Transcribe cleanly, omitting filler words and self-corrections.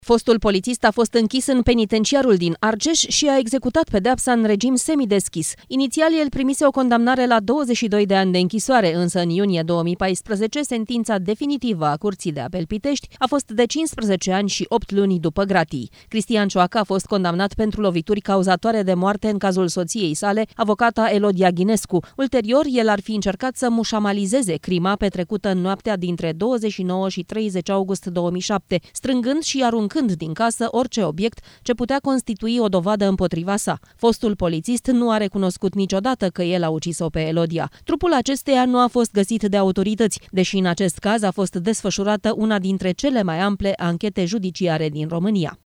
Fostul polițist a fost închis în penitenciarul din Argeș și a executat pedeapsa în regim semideschis. Inițial, el primise o condamnare la 22 de ani de închisoare, însă în iunie 2014, sentința definitivă a Curții de Apel Pitești a fost de 15 ani și 8 luni după gratii. Cristian Cioacă a fost condamnat pentru lovituri cauzatoare de moarte în cazul soției sale, avocata Elodia Ghinescu. Ulterior, el ar fi încercat să mușamalizeze crima petrecută în noaptea dintre 29 și 30 august 2007, strângând și aruncând din casă orice obiect ce putea constitui o dovadă împotriva sa. Fostul polițist nu a recunoscut niciodată că el a ucis-o pe Elodia. Trupul acesteia nu a fost găsit de autorități, deși în acest caz a fost desfășurată una dintre cele mai ample anchete judiciare din România.